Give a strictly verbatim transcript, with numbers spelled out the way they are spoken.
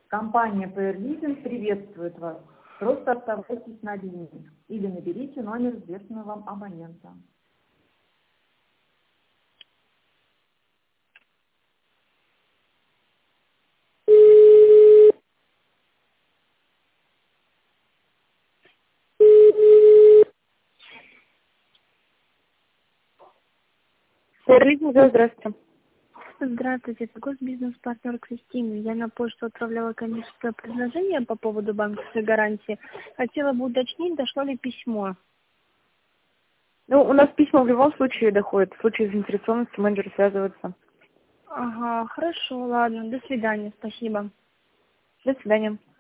Компания пэ эр Leasing приветствует вас. Просто оставайтесь на линии или наберите номер известного вам абонента. Сервис, здравствуйте. Здравствуйте, это госбизнес-партнер Кристина. Я на почту отправляла коммерческое предложение по поводу банковской гарантии. Хотела бы уточнить, дошло ли письмо. Ну, у нас письма в любом случае доходят. В случае заинтересованности менеджер связывается. Ага, хорошо, ладно, до свидания, спасибо. До свидания.